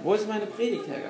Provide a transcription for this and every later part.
Wo ist meine Predigt, Helga?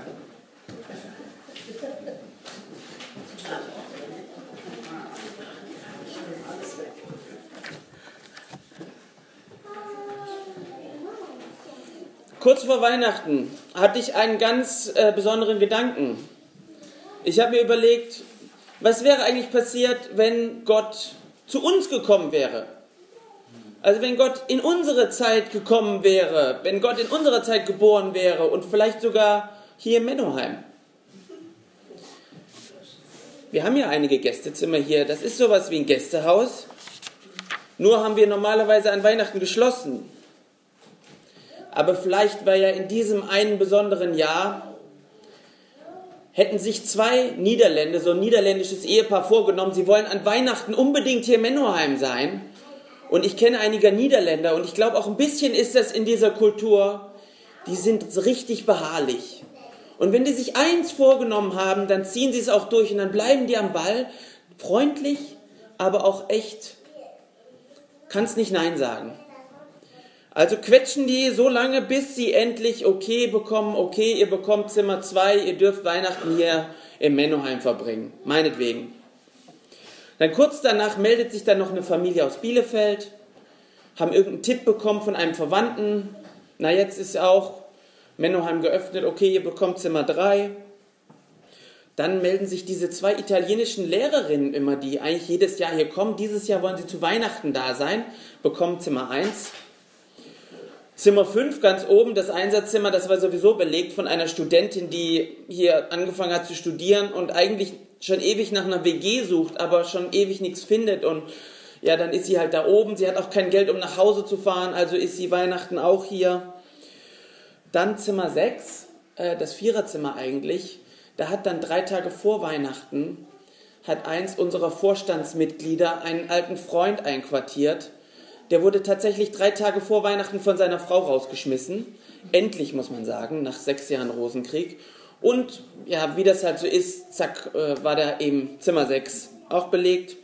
Kurz vor Weihnachten hatte ich einen ganz besonderen Gedanken. Ich habe mir überlegt, was wäre eigentlich passiert, wenn Gott zu uns gekommen wäre? Also wenn Gott in unsere Zeit gekommen wäre, wenn Gott in unserer Zeit geboren wäre und vielleicht sogar hier in Mennoheim. Wir haben ja einige Gästezimmer hier, das ist sowas wie ein Gästehaus. Nur haben wir normalerweise an Weihnachten geschlossen. Aber vielleicht war ja in diesem einen besonderen Jahr, hätten sich zwei Niederländer, so ein niederländisches Ehepaar vorgenommen, sie wollen an Weihnachten unbedingt hier in Mennoheim sein. Und ich kenne einige Niederländer und ich glaube auch ein bisschen ist das in dieser Kultur, die sind richtig beharrlich. Und wenn die sich eins vorgenommen haben, dann ziehen sie es auch durch und dann bleiben die am Ball, freundlich, aber auch echt, kannst nicht Nein sagen. Also quetschen die so lange, bis sie endlich okay bekommen, okay, ihr bekommt Zimmer 2, ihr dürft Weihnachten hier im Mennoheim verbringen, meinetwegen. Dann kurz danach meldet sich dann noch eine Familie aus Bielefeld, haben irgendeinen Tipp bekommen von einem Verwandten. Na, jetzt ist auch Mennoheim geöffnet, okay, ihr bekommt Zimmer 3. Dann melden sich diese zwei italienischen Lehrerinnen immer, die eigentlich jedes Jahr hier kommen. Dieses Jahr wollen sie zu Weihnachten da sein, bekommen Zimmer 1. Zimmer 5 ganz oben, das Einsatzzimmer, das war sowieso belegt von einer Studentin, die hier angefangen hat zu studieren und eigentlich schon ewig nach einer WG sucht, aber schon ewig nichts findet. Und ja, dann ist sie halt da oben. Sie hat auch kein Geld, um nach Hause zu fahren, also ist sie Weihnachten auch hier. Dann Zimmer 6, das Viererzimmer eigentlich. Da hat dann 3 Tage vor Weihnachten, hat eins unserer Vorstandsmitglieder einen alten Freund einquartiert. Der wurde tatsächlich 3 Tage vor Weihnachten von seiner Frau rausgeschmissen. Endlich, muss man sagen, nach 6 Jahren Rosenkrieg. Und ja, wie das halt so ist, zack, war da eben Zimmer 6 auch belegt.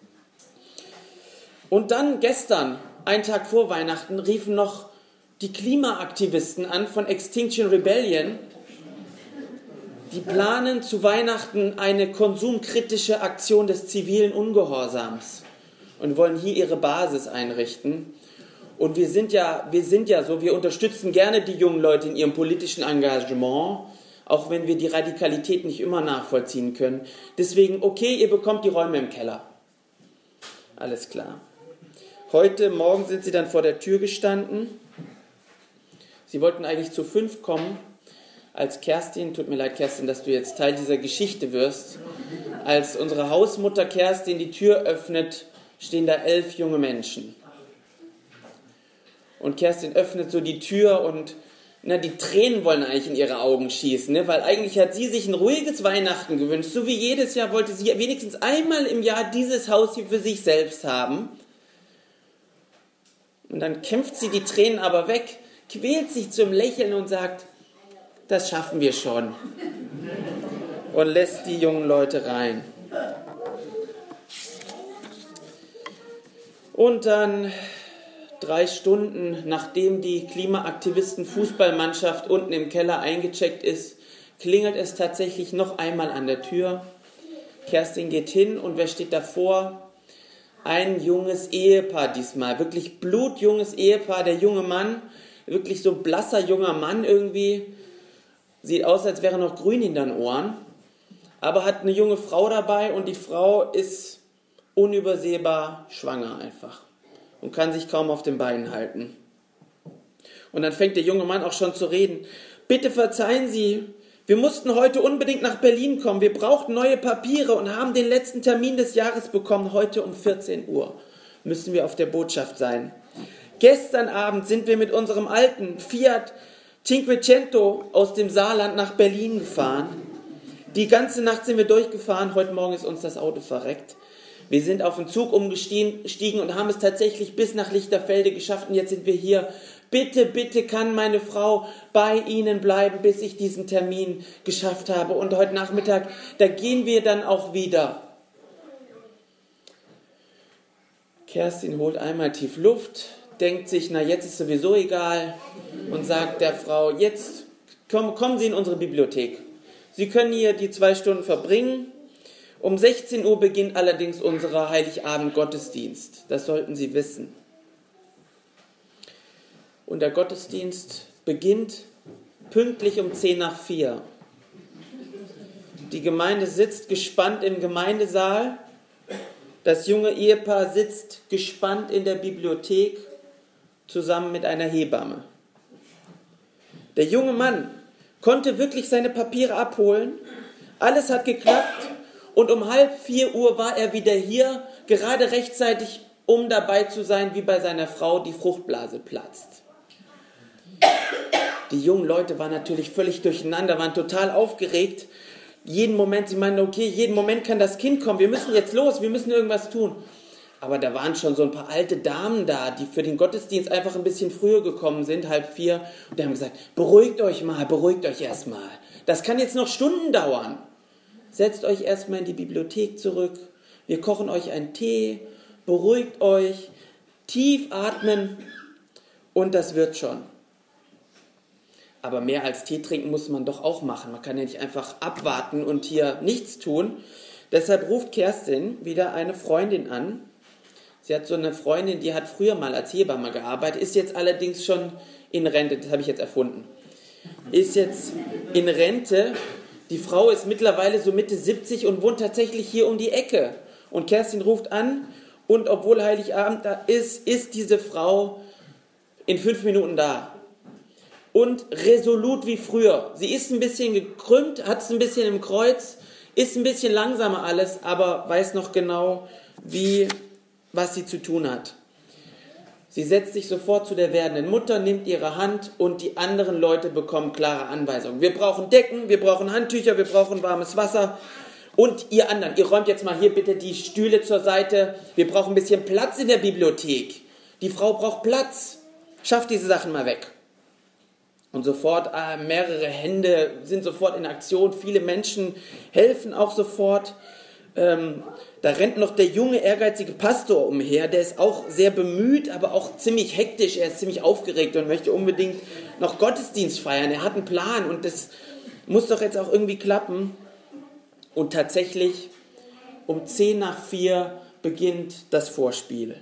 Und dann gestern, einen Tag vor Weihnachten, riefen noch die Klimaaktivisten an von Extinction Rebellion. Die planen zu Weihnachten eine konsumkritische Aktion des zivilen Ungehorsams und wollen hier ihre Basis einrichten. Und wir sind ja so, wir unterstützen gerne die jungen Leute in ihrem politischen Engagement, auch wenn wir die Radikalität nicht immer nachvollziehen können. Deswegen, okay, ihr bekommt die Räume im Keller. Alles klar. Heute Morgen sind sie dann vor der Tür gestanden. Sie wollten eigentlich zu 5 kommen, als Kerstin, tut mir leid Kerstin, dass du jetzt Teil dieser Geschichte wirst, als unsere Hausmutter Kerstin die Tür öffnet, stehen da 11 junge Menschen. Und Kerstin öffnet so die Tür und die Tränen wollen eigentlich in ihre Augen schießen, ne? Weil eigentlich hat sie sich ein ruhiges Weihnachten gewünscht. So wie jedes Jahr wollte sie wenigstens einmal im Jahr dieses Haus hier für sich selbst haben. Und dann kämpft sie die Tränen aber weg, quält sich zum Lächeln und sagt, das schaffen wir schon. Und lässt die jungen Leute rein. Und dann 3 Stunden, nachdem die Klimaaktivisten-Fußballmannschaft unten im Keller eingecheckt ist, klingelt es tatsächlich noch einmal an der Tür. Kerstin geht hin und wer steht davor? Ein junges Ehepaar diesmal, wirklich blutjunges Ehepaar. Der junge Mann, wirklich so blasser junger Mann irgendwie, sieht aus, als wäre noch grün in den Ohren, aber hat eine junge Frau dabei und die Frau ist unübersehbar schwanger einfach und kann sich kaum auf den Beinen halten. Und dann fängt der junge Mann auch schon zu reden. Bitte verzeihen Sie, wir mussten heute unbedingt nach Berlin kommen. Wir brauchten neue Papiere und haben den letzten Termin des Jahres bekommen. Heute um 14 Uhr müssen wir auf der Botschaft sein. Gestern Abend sind wir mit unserem alten Fiat Cinquecento aus dem Saarland nach Berlin gefahren. Die ganze Nacht sind wir durchgefahren. Heute Morgen ist uns das Auto verreckt. Wir sind auf den Zug umgestiegen und haben es tatsächlich bis nach Lichterfelde geschafft. Und jetzt sind wir hier. Bitte, bitte kann meine Frau bei Ihnen bleiben, bis ich diesen Termin geschafft habe. Und heute Nachmittag, da gehen wir dann auch wieder. Kerstin holt einmal tief Luft, denkt sich, na jetzt ist sowieso egal und sagt der Frau, jetzt kommen Sie in unsere Bibliothek. Sie können hier die 2 Stunden verbringen. Um 16 Uhr beginnt allerdings unser Heiligabend-Gottesdienst. Das sollten Sie wissen. Und der Gottesdienst beginnt pünktlich um 3:10. Die Gemeinde sitzt gespannt im Gemeindesaal. Das junge Ehepaar sitzt gespannt in der Bibliothek zusammen mit einer Hebamme. Der junge Mann konnte wirklich seine Papiere abholen. Alles hat geklappt und um 3:30 war er wieder hier, gerade rechtzeitig, um dabei zu sein, wie bei seiner Frau die Fruchtblase platzt. Die jungen Leute waren natürlich völlig durcheinander, waren total aufgeregt. Jeden Moment, sie meinten, okay, jeden Moment kann das Kind kommen, wir müssen jetzt los, wir müssen irgendwas tun. Aber da waren schon so ein paar alte Damen da, die für den Gottesdienst einfach ein bisschen früher gekommen sind, 3:30. Und die haben gesagt, beruhigt euch erstmal. Das kann jetzt noch Stunden dauern. Setzt euch erstmal in die Bibliothek zurück. Wir kochen euch einen Tee, beruhigt euch, tief atmen und das wird schon. Aber mehr als Tee trinken muss man doch auch machen. Man kann ja nicht einfach abwarten und hier nichts tun. Deshalb ruft Kerstin wieder eine Freundin an. Sie hat so eine Freundin, die hat früher mal als Hebamme gearbeitet, ist jetzt allerdings schon in Rente. Das habe ich jetzt erfunden. Ist jetzt in Rente. Die Frau ist mittlerweile so Mitte 70 und wohnt tatsächlich hier um die Ecke. Und Kerstin ruft an und obwohl Heiligabend da ist diese Frau in 5 Minuten da. Und resolut wie früher. Sie ist ein bisschen gekrümmt, hat es ein bisschen im Kreuz, ist ein bisschen langsamer alles, aber weiß noch genau, was sie zu tun hat. Sie setzt sich sofort zu der werdenden Mutter, nimmt ihre Hand und die anderen Leute bekommen klare Anweisungen. Wir brauchen Decken, wir brauchen Handtücher, wir brauchen warmes Wasser. Und ihr anderen, ihr räumt jetzt mal hier bitte die Stühle zur Seite. Wir brauchen ein bisschen Platz in der Bibliothek. Die Frau braucht Platz. Schafft diese Sachen mal weg. Und sofort, mehrere Hände sind sofort in Aktion, viele Menschen helfen auch sofort. Da rennt noch der junge, ehrgeizige Pastor umher, der ist auch sehr bemüht, aber auch ziemlich hektisch, er ist ziemlich aufgeregt und möchte unbedingt noch Gottesdienst feiern. Er hat einen Plan und das muss doch jetzt auch irgendwie klappen. Und tatsächlich um 3:10 beginnt das Vorspiel.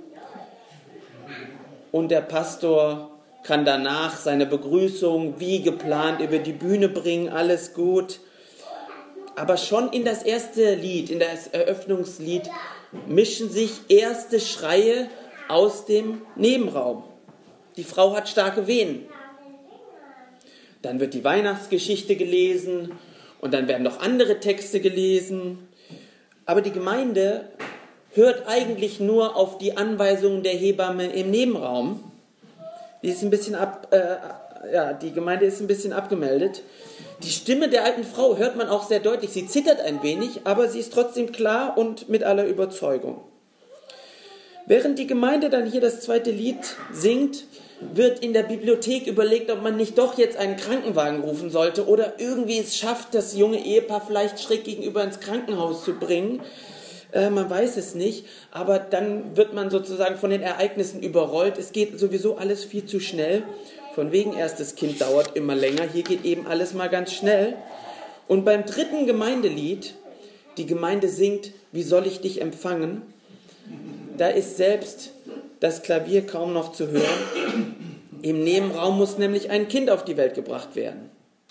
Und der Pastor kann danach seine Begrüßung wie geplant über die Bühne bringen, alles gut. Aber schon in das erste Lied, in das Eröffnungslied, mischen sich erste Schreie aus dem Nebenraum. Die Frau hat starke Wehen. Dann wird die Weihnachtsgeschichte gelesen und dann werden noch andere Texte gelesen. Aber die Gemeinde hört eigentlich nur auf die Anweisungen der Hebamme im Nebenraum. Die Gemeinde ist ein bisschen abgemeldet. Die Stimme der alten Frau hört man auch sehr deutlich. Sie zittert ein wenig, aber sie ist trotzdem klar und mit aller Überzeugung. Während die Gemeinde dann hier das zweite Lied singt, wird in der Bibliothek überlegt, ob man nicht doch jetzt einen Krankenwagen rufen sollte oder irgendwie es schafft, das junge Ehepaar vielleicht schräg gegenüber ins Krankenhaus zu bringen. Man weiß es nicht, aber dann wird man sozusagen von den Ereignissen überrollt. Es geht sowieso alles viel zu schnell. Von wegen erstes Kind dauert immer länger. Hier geht eben alles mal ganz schnell. Und beim dritten Gemeindelied, die Gemeinde singt, wie soll ich dich empfangen? Da ist selbst das Klavier kaum noch zu hören. Im Nebenraum muss nämlich ein Kind auf die Welt gebracht werden.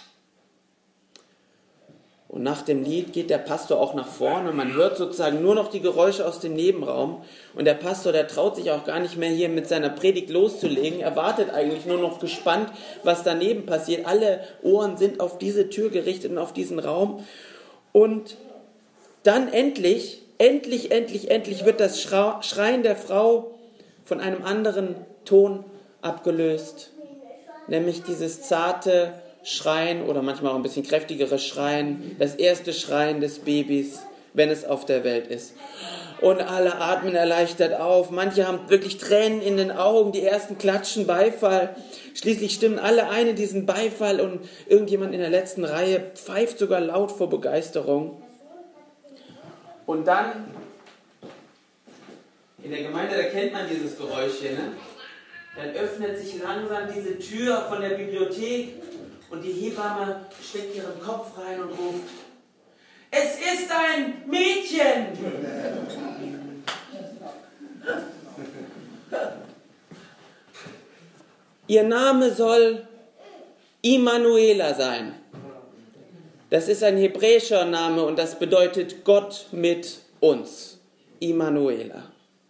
Und nach dem Lied geht der Pastor auch nach vorne. Man hört sozusagen nur noch die Geräusche aus dem Nebenraum. Und der Pastor, der traut sich auch gar nicht mehr hier mit seiner Predigt loszulegen. Er wartet eigentlich nur noch gespannt, was daneben passiert. Alle Ohren sind auf diese Tür gerichtet und auf diesen Raum. Und dann endlich wird das Schreien der Frau von einem anderen Ton abgelöst. Nämlich dieses zarte Schreien oder manchmal auch ein bisschen kräftigeres Schreien, das erste Schreien des Babys, wenn es auf der Welt ist. Und alle atmen erleichtert auf, manche haben wirklich Tränen in den Augen, die ersten klatschen Beifall, schließlich stimmen alle ein in diesen Beifall und irgendjemand in der letzten Reihe pfeift sogar laut vor Begeisterung. Und dann, in der Gemeinde, da kennt man dieses Geräusch hier, ne? Dann öffnet sich langsam diese Tür von der Bibliothek Und die Hebamme steckt ihren Kopf rein und ruft: Es ist ein Mädchen! Ihr Name soll Immanuela sein. Das ist ein hebräischer Name und das bedeutet Gott mit uns. Immanuela.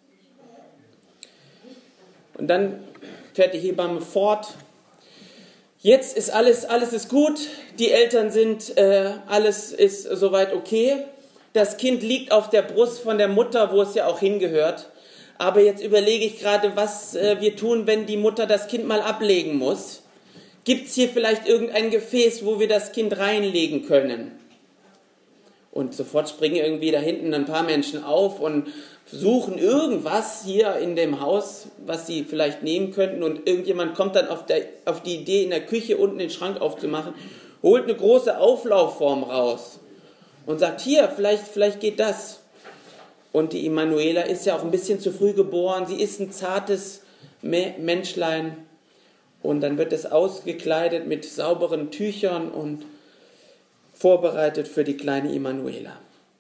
Und dann fährt die Hebamme fort. Jetzt ist alles ist gut. Die Eltern sind, alles ist soweit okay. Das Kind liegt auf der Brust von der Mutter, wo es ja auch hingehört. Aber jetzt überlege ich gerade, was wir tun, wenn die Mutter das Kind mal ablegen muss. Gibt es hier vielleicht irgendein Gefäß, wo wir das Kind reinlegen können? Und sofort springen irgendwie da hinten ein paar Menschen auf und suchen irgendwas hier in dem Haus, was sie vielleicht nehmen könnten. Und irgendjemand kommt dann auf die Idee, in der Küche unten den Schrank aufzumachen, holt eine große Auflaufform raus und sagt: Hier, vielleicht geht das. Und die Immanuela ist ja auch ein bisschen zu früh geboren. Sie ist ein zartes Menschlein. Und dann wird es ausgekleidet mit sauberen Tüchern und vorbereitet für die kleine Immanuela.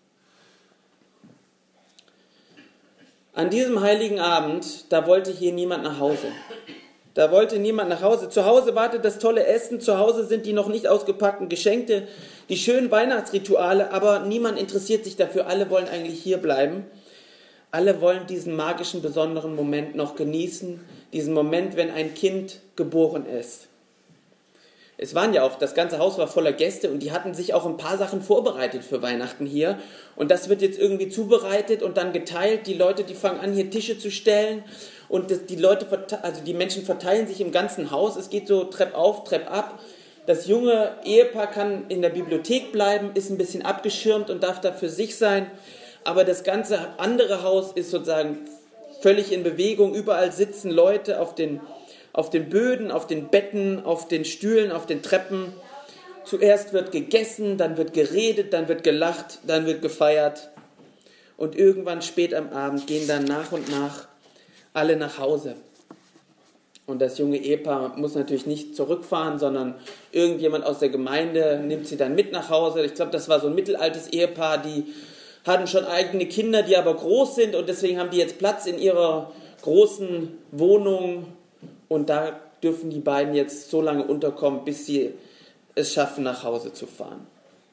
An diesem heiligen Abend, da wollte hier niemand nach Hause. Da wollte niemand nach Hause. Zu Hause wartet das tolle Essen, zu Hause sind die noch nicht ausgepackten Geschenke, die schönen Weihnachtsrituale, aber niemand interessiert sich dafür. Alle wollen eigentlich hier bleiben. Alle wollen diesen magischen, besonderen Moment noch genießen. Diesen Moment, wenn ein Kind geboren ist. Es waren ja auch, das ganze Haus war voller Gäste und die hatten sich auch ein paar Sachen vorbereitet für Weihnachten hier. Und das wird jetzt irgendwie zubereitet und dann geteilt. Die Leute, die fangen an, hier Tische zu stellen. Und die Menschen verteilen sich im ganzen Haus. Es geht so Trepp auf, Trepp ab. Das junge Ehepaar kann in der Bibliothek bleiben, ist ein bisschen abgeschirmt und darf da für sich sein. Aber das ganze andere Haus ist sozusagen völlig in Bewegung. Überall sitzen Leute auf den Böden, auf den Betten, auf den Stühlen, auf den Treppen. Zuerst wird gegessen, dann wird geredet, dann wird gelacht, dann wird gefeiert. Und irgendwann spät am Abend gehen dann nach und nach alle nach Hause. Und das junge Ehepaar muss natürlich nicht zurückfahren, sondern irgendjemand aus der Gemeinde nimmt sie dann mit nach Hause. Ich glaube, das war so ein mittelaltes Ehepaar, die hatten schon eigene Kinder, die aber groß sind und deswegen haben die jetzt Platz in ihrer großen Wohnung und da dürfen die beiden jetzt so lange unterkommen, bis sie es schaffen, nach Hause zu fahren.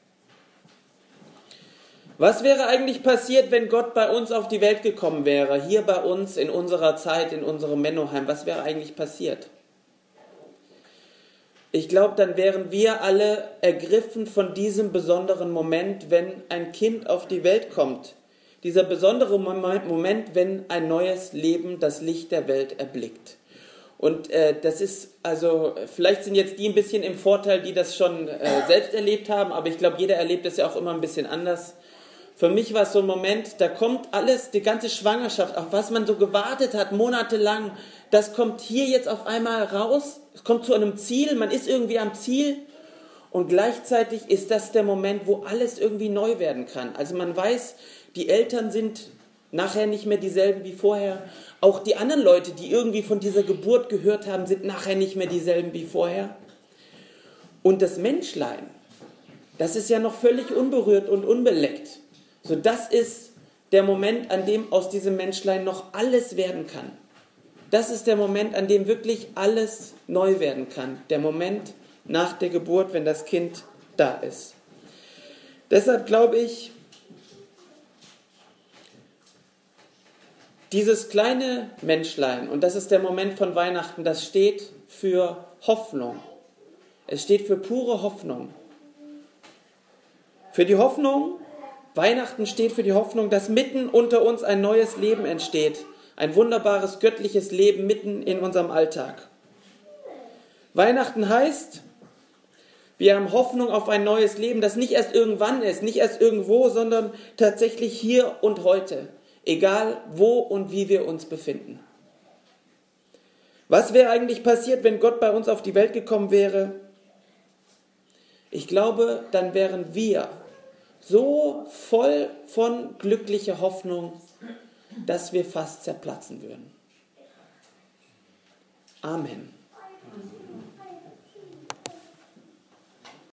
Was wäre eigentlich passiert, wenn Gott bei uns auf die Welt gekommen wäre, hier bei uns in unserer Zeit, in unserem Mennoheim? Was wäre eigentlich passiert? Ich glaube, dann wären wir alle ergriffen von diesem besonderen Moment, wenn ein Kind auf die Welt kommt. Dieser besondere Moment, wenn ein neues Leben das Licht der Welt erblickt. Und das ist, also vielleicht sind jetzt die ein bisschen im Vorteil, die das schon selbst erlebt haben, aber ich glaube, jeder erlebt das ja auch immer ein bisschen anders. Für mich war es so ein Moment, da kommt alles, die ganze Schwangerschaft, auf was man so gewartet hat, monatelang, das kommt hier jetzt auf einmal raus, es kommt zu einem Ziel, man ist irgendwie am Ziel und gleichzeitig ist das der Moment, wo alles irgendwie neu werden kann. Also man weiß, die Eltern sind nachher nicht mehr dieselben wie vorher. Auch die anderen Leute, die irgendwie von dieser Geburt gehört haben, sind nachher nicht mehr dieselben wie vorher. Und das Menschlein, das ist ja noch völlig unberührt und unbeleckt. So, das ist der Moment, an dem aus diesem Menschlein noch alles werden kann. Das ist der Moment, an dem wirklich alles neu werden kann. Der Moment nach der Geburt, wenn das Kind da ist. Deshalb glaube ich, dieses kleine Menschlein, und das ist der Moment von Weihnachten, das steht für Hoffnung. Es steht für pure Hoffnung. Für die Hoffnung, Weihnachten steht für die Hoffnung, dass mitten unter uns ein neues Leben entsteht. Ein wunderbares, göttliches Leben mitten in unserem Alltag. Weihnachten heißt, wir haben Hoffnung auf ein neues Leben, das nicht erst irgendwann ist, nicht erst irgendwo, sondern tatsächlich hier und heute. Egal wo und wie wir uns befinden. Was wäre eigentlich passiert, wenn Gott bei uns auf die Welt gekommen wäre? Ich glaube, dann wären wir so voll von glücklicher Hoffnung, dass wir fast zerplatzen würden. Amen.